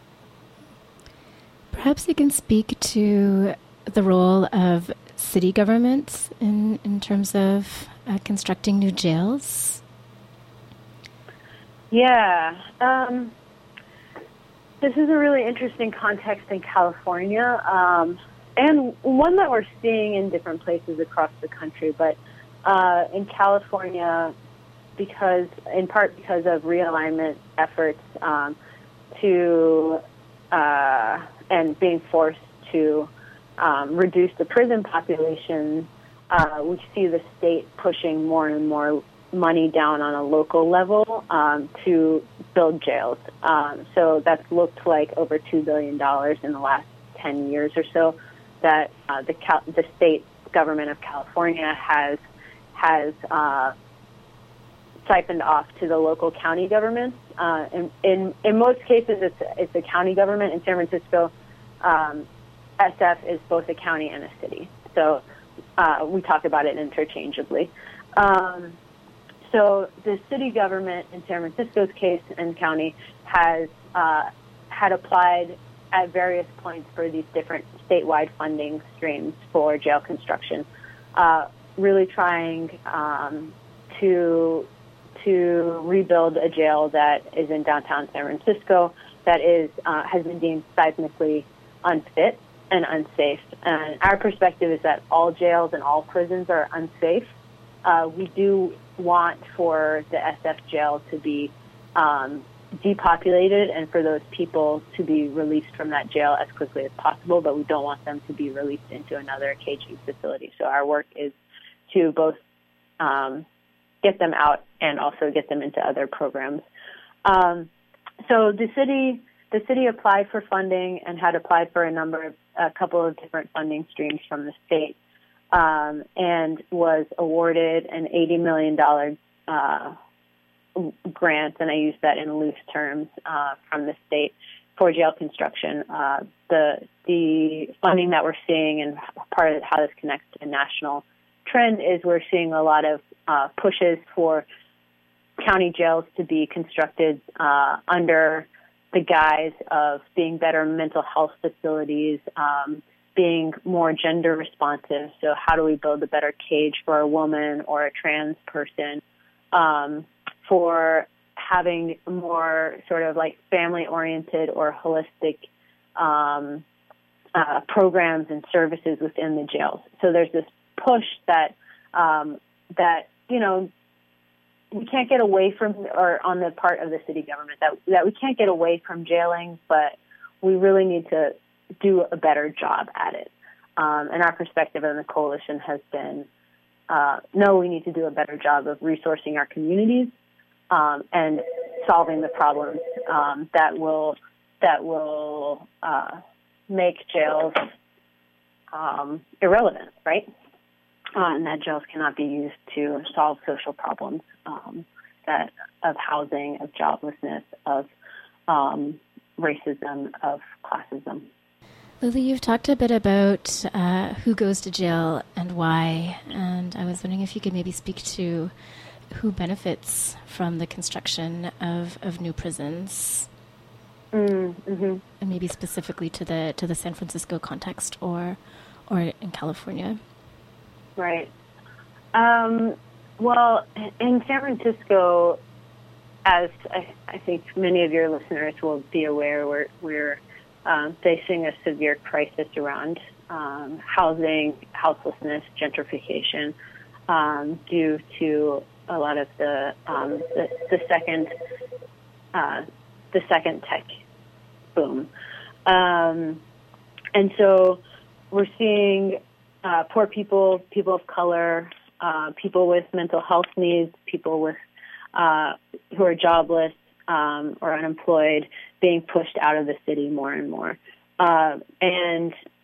Perhaps you can speak to the role of city governments in, in terms of uh, constructing new jails. Yeah. Um, this is a really interesting context in California, um, and one that we're seeing in different places across the country. But uh, in California, because in part because of realignment efforts um, to uh, and being forced to um, reduce the prison population, uh, we see the state pushing more and more money down on a local level um, to build jails. Um, so that's looked like over two billion dollars in the last ten years or so that uh, the Cal- the state government of California has has uh, siphoned off to the local county governments. Uh, in, in in most cases, it's it's a county government. In San Francisco, um, S F is both a county and a city. So uh, we talk about it interchangeably. Um, So the city government in San Francisco's case and county has uh, had applied at various points for these different statewide funding streams for jail construction, uh, really trying um, to to rebuild a jail that is in downtown San Francisco that is uh, has been deemed seismically unfit and unsafe. And our perspective is that all jails and all prisons are unsafe. Uh, we do want for the S F jail to be um, depopulated and for those people to be released from that jail as quickly as possible, but we don't want them to be released into another caging facility. So our work is to both um, get them out and also get them into other programs. Um, so the city, the city applied for funding and had applied for a number of, a couple of different funding streams from the state. Um, and was awarded an eighty million dollars uh, grant, and I use that in loose terms, uh, from the state for jail construction. Uh, the the funding that we're seeing, and part of how this connects to a national trend, is we're seeing a lot of uh, pushes for county jails to be constructed uh, under the guise of being better mental health facilities, um, being more gender responsive. So how do we build a better cage for a woman or a trans person, um, for having more sort of like family oriented or holistic um, uh, programs and services within the jails. So there's this push that, um, that, you know, we can't get away from, or on the part of the city government, that, that we can't get away from jailing, but we really need to do a better job at it. Um, and our perspective in the coalition has been, uh, no, we need to do a better job of resourcing our communities um, and solving the problems um, that will that will uh, make jails um, irrelevant, right? Uh, and that jails cannot be used to solve social problems um, that of housing, of joblessness, of um, racism, of classism. Lily, you've talked a bit about uh, who goes to jail and why, and I was wondering if you could maybe speak to who benefits from the construction of, of new prisons, mm-hmm. and maybe specifically to the to the San Francisco context or or in California. Right. Um, well, in San Francisco, as I, I think many of your listeners will be aware, we're we're Um, facing a severe crisis around um, housing, houselessness, gentrification, um, due to a lot of the um, the, the second uh, the second tech boom, um, and so we're seeing uh, poor people, people of color, uh, people with mental health needs, people with uh, who are jobless um, or unemployed, being pushed out of the city more and more. Uh, and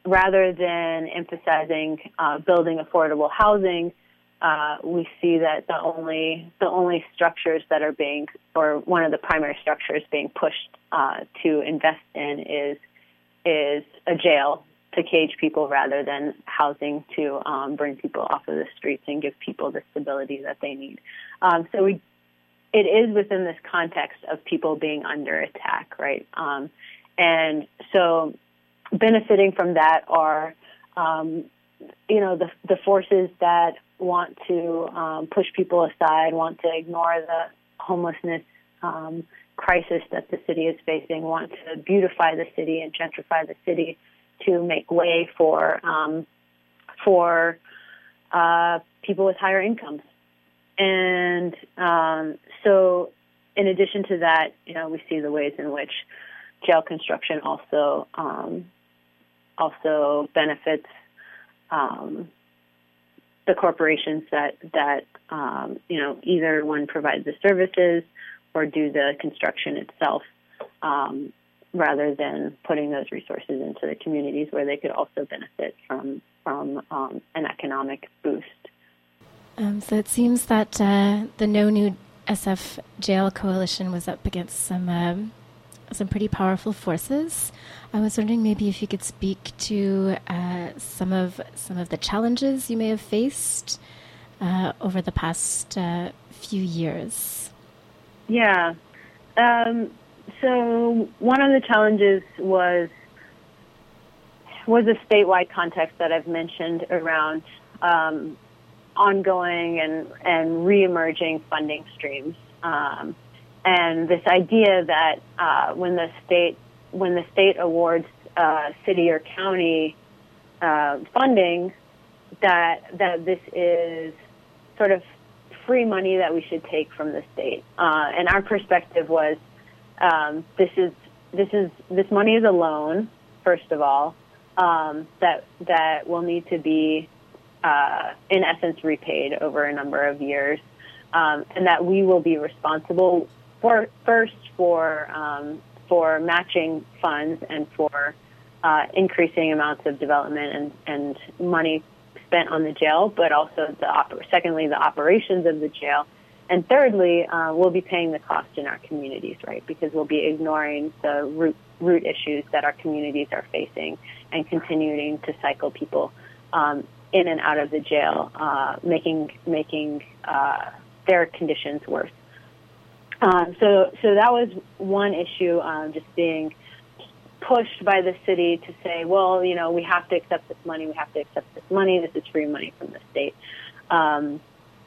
rather than emphasizing uh, building affordable housing, uh, we see that the only the only structures that are being, or one of the primary structures being pushed uh, to invest in is is a jail to cage people rather than housing to um, bring people off of the streets and give people the stability that they need. Um, so we, it is within this context of people being under attack, right? Um, and so benefiting from that are, um, you know, the, the forces that want to um, push people aside, want to ignore the homelessness um, crisis that the city is facing, want to beautify the city and gentrify the city to make way for um, for uh, people with higher incomes. And um, so in addition to that, you know, we see the ways in which jail construction also um, also benefits um, the corporations that, that um, you know, either one provide the services or do the construction itself, um, rather than putting those resources into the communities where they could also benefit from from um, an economic boost. Um, so it seems that uh, the No New S F Jail Coalition was up against some um, some pretty powerful forces. I was wondering maybe if you could speak to uh, some of some of the challenges you may have faced uh, over the past uh, few years. Yeah. Um, so one of the challenges was was a statewide context that I've mentioned around um, ongoing and, and re-emerging funding streams. Um, and this idea that uh, when the state when the state awards uh, city or county uh, funding, that that this is sort of free money that we should take from the state. Uh, and our perspective was um, this is this is this money is a loan, first of all, um, that that will need to be uh, in essence repaid over a number of years, um, and that we will be responsible for first for um, for matching funds and for uh, increasing amounts of development and, and money spent on the jail, but also the oper- secondly the operations of the jail, and thirdly uh, we'll be paying the cost in our communities, right? Because we'll be ignoring the root root issues that our communities are facing and continuing to cycle people um, in and out of the jail, uh, making making uh, their conditions worse. Um, so, so that was one issue, um, just being pushed by the city to say, well, you know, we have to accept this money, we have to accept this money, this is free money from the state. Um,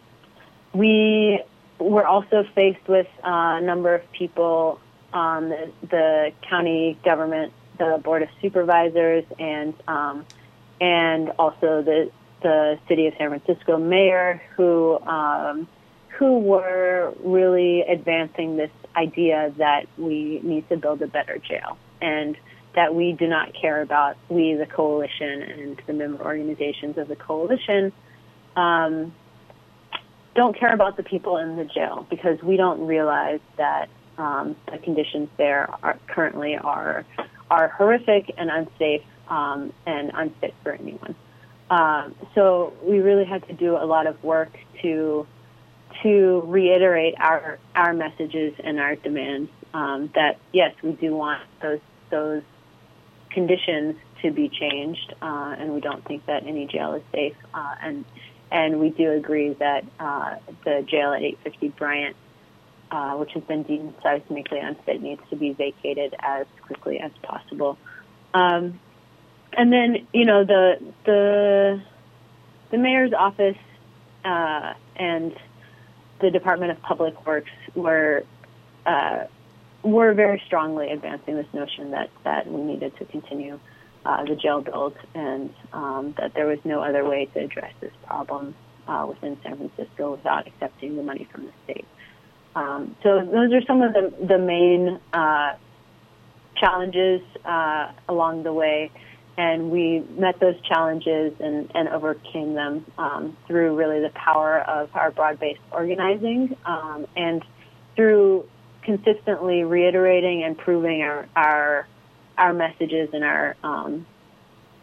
we were also faced with uh, a number of people on the, the county government, the Board of Supervisors, and um, and also the the City of San Francisco mayor, who um, who were really advancing this idea that we need to build a better jail, and that we do not care about, we, the coalition, and the member organizations of the coalition, um, don't care about the people in the jail, because we don't realize that um, the conditions there are currently are are horrific and unsafe um, and unfit for anyone. Um, so we really had to do a lot of work to to reiterate our our messages and our demands, um, that yes, we do want those those conditions to be changed, uh, and we don't think that any jail is safe, uh, and and we do agree that uh, the jail at eight fifty Bryant, uh, which has been deemed seismically unfit, needs to be vacated as quickly as possible. Um, and then, you know, the the the mayor's office uh, and the Department of Public Works were uh, were very strongly advancing this notion that, that we needed to continue uh, the jail build, and um, that there was no other way to address this problem uh, within San Francisco without accepting the money from the state. Um, so those are some of the, the main uh, challenges uh, along the way, and we met those challenges and, and overcame them um, through really the power of our broad-based organizing, um, and through consistently reiterating and proving our our, our messages and our um,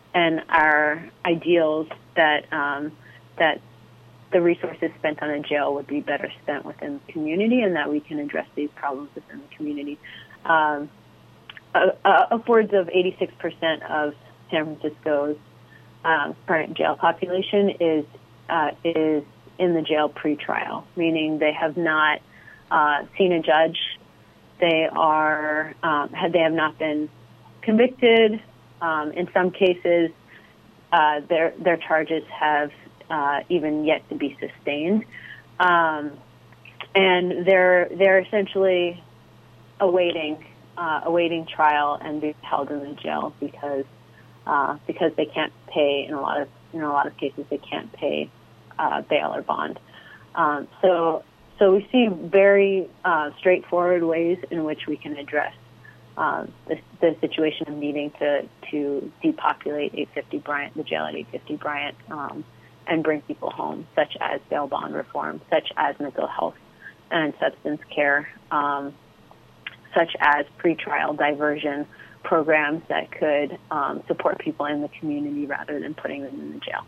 and our ideals that um, that the resources spent on a jail would be better spent within the community, and that we can address these problems within the community. Um, uh, uh, upwards of eighty-six percent of San Francisco's um, current jail population is uh, is in the jail pre-trial, meaning they have not uh, seen a judge. They are um, they have not been convicted. Um, in some cases, uh, their their charges have uh, even yet to be sustained, um, and they're they're essentially awaiting uh, awaiting trial and being held in the jail because uh, because they can't pay in a lot of in a lot of cases they can't pay uh, bail or bond. Um, so so we see very uh, straightforward ways in which we can address Um, the, the situation of needing to, to depopulate eight fifty Bryant, the jail at eight fifty Bryant, um, and bring people home, such as bail bond reform, such as mental health and substance care, um, such as pretrial diversion programs that could um, support people in the community rather than putting them in the jail.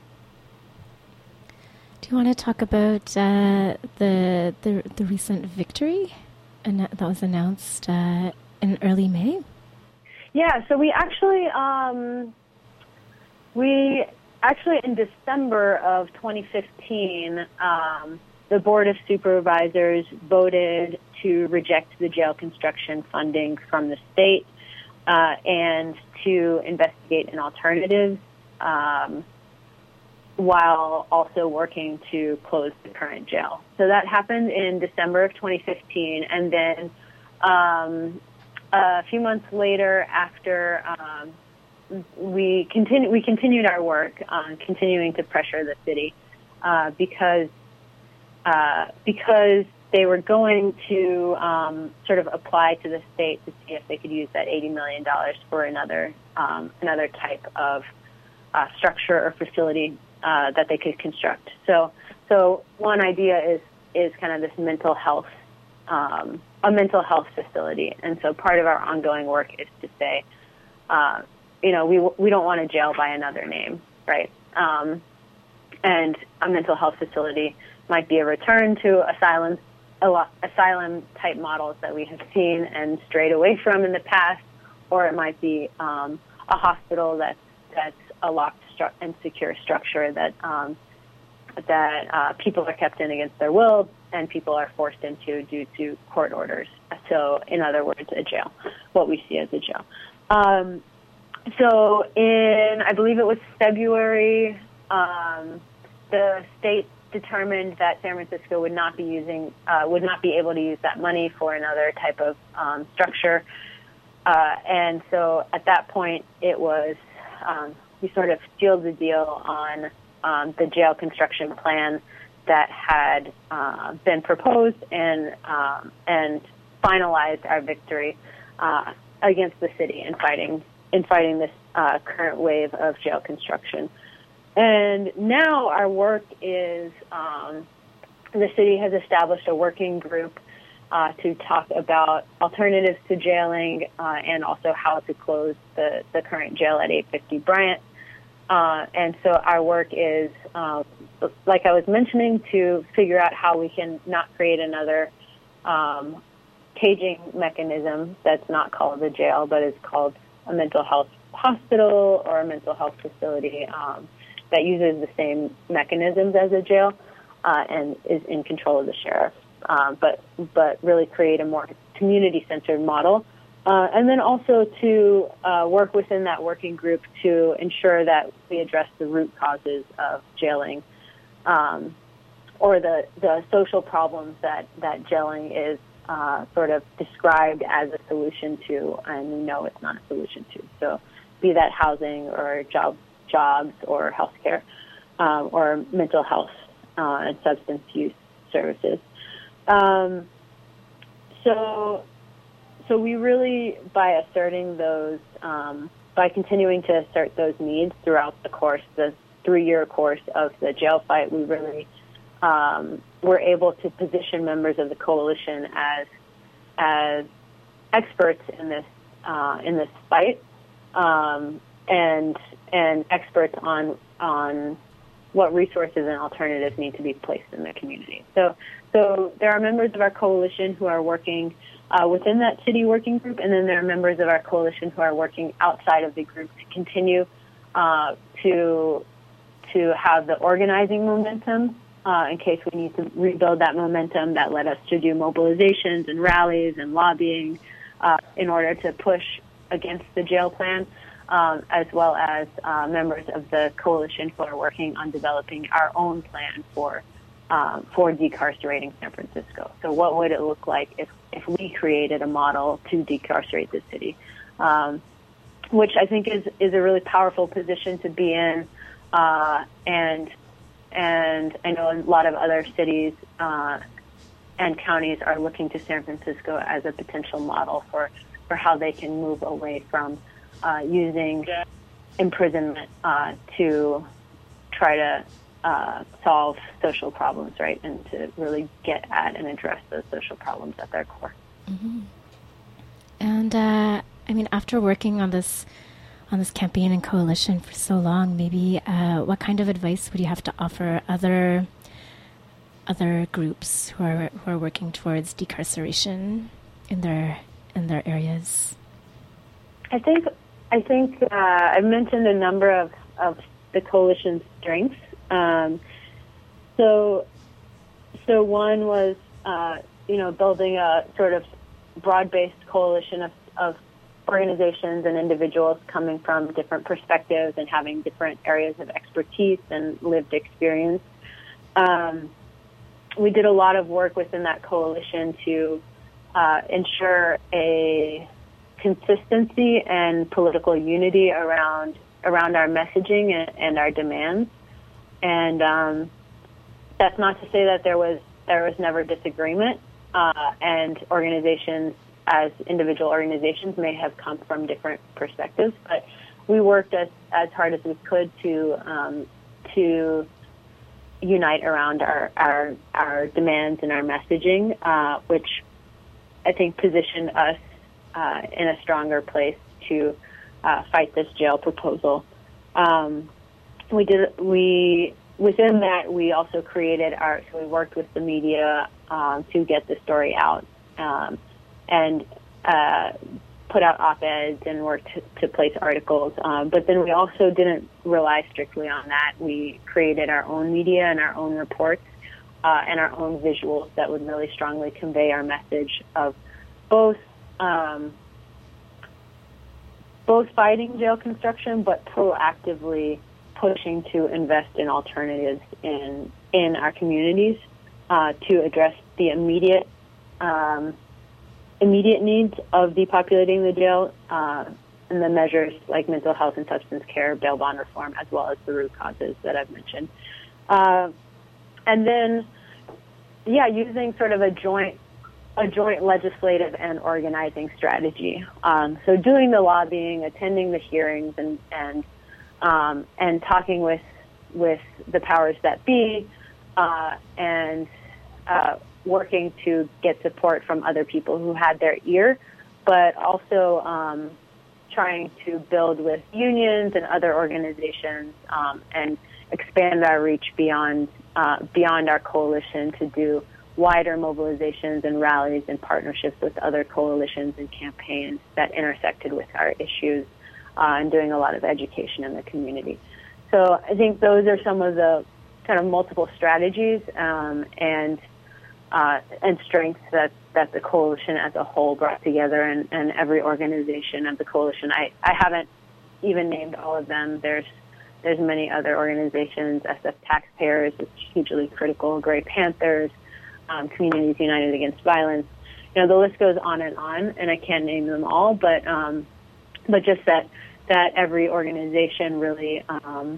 Do you want to talk about uh, the, the the recent victory and that was announced Uh, in early May? Yeah, so we actually, um, we actually in December of twenty fifteen, um, the Board of Supervisors voted to reject the jail construction funding from the state uh, and to investigate an alternative um, while also working to close the current jail. So that happened in December of twenty fifteen, and then um, a few months later, after um, we continue, we continued our work on continuing to pressure the city uh, because uh, because they were going to um, sort of apply to the state to see if they could use that eighty million dollars for another um, another type of uh, structure or facility uh, that they could construct. So so one idea is is kind of this mental health. Um, a mental health facility. And so part of our ongoing work is to say, uh, you know, we we don't want a jail by another name, right? Um, and a mental health facility might be a return to asylum, asylum type models that we have seen and strayed away from in the past, or it might be um, a hospital that's, that's a locked stru- and secure structure that um, that uh, people are kept in against their will and people are forced into due to court orders. So, in other words, a jail, what we see as a jail. Um, so, in, I believe it was February, um, the state determined that San Francisco would not be using, uh, would not be able to use that money for another type of um, structure. Uh, and so, at that point, it was, um, we sort of sealed the deal on um, the jail construction plan that had uh, been proposed and um, and finalized our victory uh, against the city in fighting in fighting this uh, current wave of jail construction. And now our work is um, the city has established a working group uh, to talk about alternatives to jailing uh, and also how to close the, the current jail at eight fifty Bryant. Uh, and so our work is, uh, like I was mentioning, to figure out how we can not create another um, caging mechanism that's not called a jail, but is called a mental health hospital or a mental health facility um, that uses the same mechanisms as a jail uh, and is in control of the sheriff, uh, but but really create a more community-centered model. Uh, and then also to uh, work within that working group to ensure that we address the root causes of jailing um, or the, the social problems that, that jailing is uh, sort of described as a solution to, and we know it's not a solution to. So be that housing or job, jobs or healthcare uh, or mental health uh, and substance use services. Um, so... So we really, by asserting those, um, by continuing to assert those needs throughout the course, the three-year course of the jail fight, we really um, were able to position members of the coalition as as experts in this uh, in this fight, um, and and experts on on what resources and alternatives need to be placed in the community. So so there are members of our coalition who are working uh, within that city working group, and then there are members of our coalition who are working outside of the group to continue uh, to to have the organizing momentum uh, in case we need to rebuild that momentum that led us to do mobilizations and rallies and lobbying uh, in order to push against the jail plan, um, as well as uh, members of the coalition who are working on developing our own plan for um, for decarcerating San Francisco. So what would it look like if, if we created a model to decarcerate the city, um, which I think is, is a really powerful position to be in. Uh, and and I know a lot of other cities uh, and counties are looking to San Francisco as a potential model for, for how they can move away from uh, using imprisonment uh, to try to uh, solve social problems, right, and to really get at and address those social problems at their core. Mm-hmm. And uh, I mean, after working on this on this campaign and coalition for so long, maybe uh, what kind of advice would you have to offer other other groups who are who are working towards decarceration in their in their areas? I think I think uh, I've mentioned a number of, of the coalition's strengths. Um, so so one was uh, you know building a sort of broad-based coalition of, of organizations and individuals coming from different perspectives and having different areas of expertise and lived experience. Um, we did a lot of work within that coalition to uh, ensure a consistency and political unity around around our messaging and, and our demands. And um, that's not to say that there was there was never disagreement, uh, and organizations as individual organizations may have come from different perspectives, but we worked as, as hard as we could to um, to unite around our, our our demands and our messaging, uh, which I think positioned us uh, in a stronger place to uh, fight this jail proposal. Um, we did we within that we also created our so we worked with the media um, to get the story out. Um, and uh, put out op-eds and worked to, to place articles. Um, but then we also didn't rely strictly on that. We created our own media and our own reports uh, and our own visuals that would really strongly convey our message of both um, both fighting jail construction, but proactively pushing to invest in alternatives in in our communities uh, to address the immediate um, immediate needs of depopulating the jail uh, and the measures like mental health and substance care, bail bond reform, as well as the root causes that I've mentioned. Uh, and then, yeah, using sort of a joint a joint legislative and organizing strategy. Um, so doing the lobbying, attending the hearings, and and um, and talking with with the powers that be, uh, and uh, working to get support from other people who had their ear, but also um, trying to build with unions and other organizations um, and expand our reach beyond uh, beyond our coalition to do wider mobilizations and rallies and partnerships with other coalitions and campaigns that intersected with our issues uh, and doing a lot of education in the community. So I think those are some of the kind of multiple strategies um, and Uh, and strengths that, that the coalition as a whole brought together, and, and every organization of the coalition. I, I haven't even named all of them. There's there's many other organizations, S F Taxpayers is hugely critical, Gray Panthers, um, Communities United Against Violence. You know, the list goes on and on, and I can't name them all, but um, but just that that every organization really um,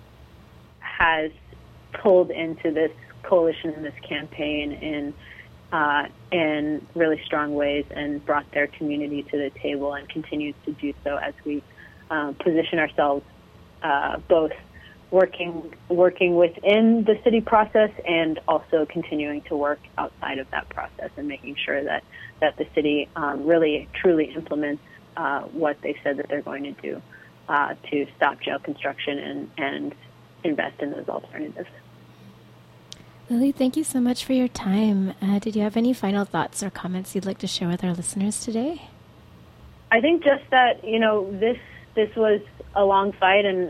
has pulled into this coalition in this campaign in uh, in really strong ways and brought their community to the table and continues to do so as we uh, position ourselves uh, both working working within the city process and also continuing to work outside of that process and making sure that, that the city um, really truly implements uh, what they said that they're going to do uh, to stop jail construction and, and invest in those alternatives. Lily, thank you so much for your time. Uh, did you have any final thoughts or comments you'd like to share with our listeners today? I think just that, you know, this this was a long fight, and